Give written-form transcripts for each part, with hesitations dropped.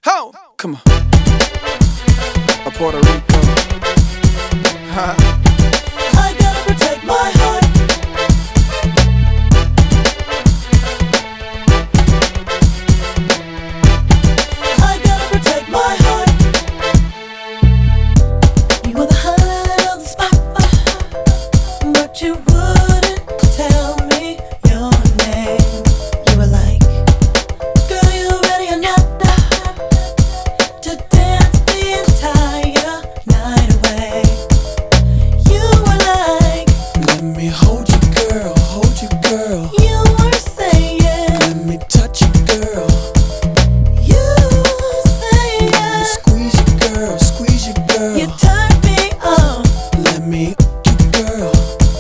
Ho! Come on. A Puerto Rico. Ha. I gotta protect my heart. I gotta protect my heart. You were the highlight of the spot, but you wouldn't tell me your name. You were like, girl, you ready or not to dance the entire night away. You were like, let me hold you, girl, hold you, girl. you were saying, Let me touch you, girl. you saying, Let me squeeze you, girl, squeeze you, girl. you turned me on. Let me you, girl.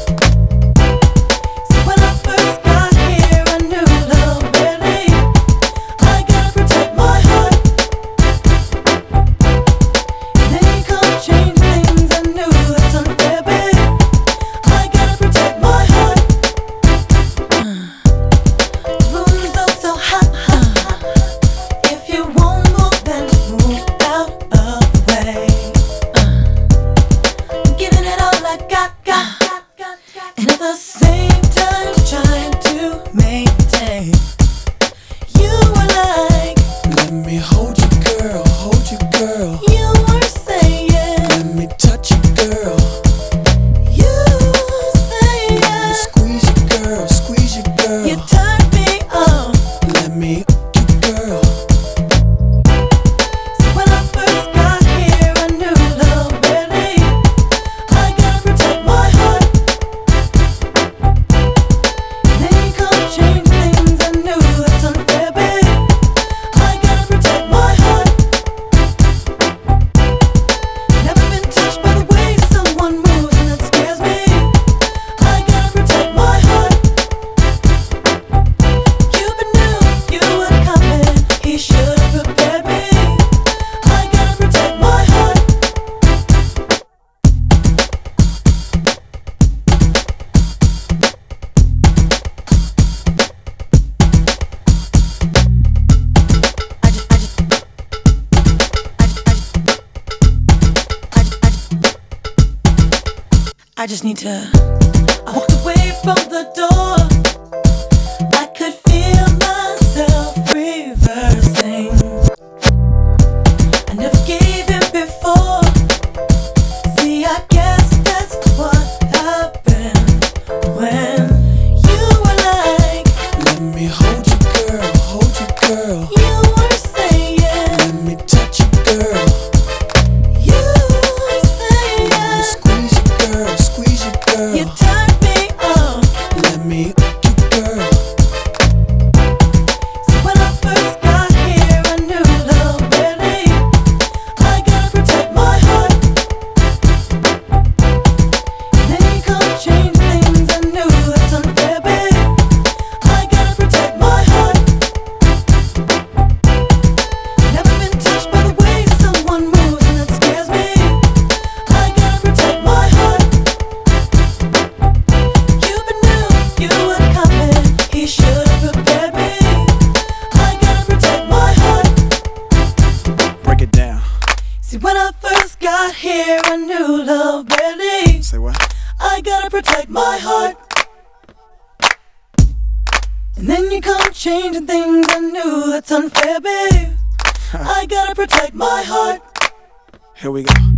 So when I first got here, I knew love really. I gotta protect my heart. And then you come change things, I knew that's unfair, babe. I gotta protect my heart. The room is oh so hot. If you won't move, then move out of the way. I'm giving it all I got. And at the same time trying to maintain. You were like, Let me hold you, girl, hold you, girl. you were saying, Let me touch you, girl. you Let me saying, squeeze you, girl, squeeze you, girl. you turned me on. Let me you, girl. So when I first got here, I knew love really. I gotta protect my heart. And then you come change things, I knew that's unfair, babe. I gotta protect my heart. Never been touched by the way someone moves, and that scares me. I gotta protect my heart. Cupid knew you were coming, he should have prepared me. I gotta protect my heart. I just need to. I walked away from the door. I could feel myself reversing. I never gave in before. See, I guess that's what happened when you were like, Let me hold you, girl, hold you, girl. you were saying, Let me touch you, girl. you Let me saying, squeeze you, girl, squeeze you, girl. you turned me on. Let me you, girl. So when I first got here, I knew love really. I gotta protect my heart. And then you come change things, I knew that's unfair, babe. I gotta protect my heart. Never been touched by the way someone moves, and that scares me. I gotta protect my heart. Cupid knew you were coming, he should have prepared me. I gotta protect my heart. Break it down. See, when I first got here, I knew love barely. Say what? I gotta protect my heart. And then you come changing things, I knew that's unfair, babe. I gotta protect my heart. Here we go.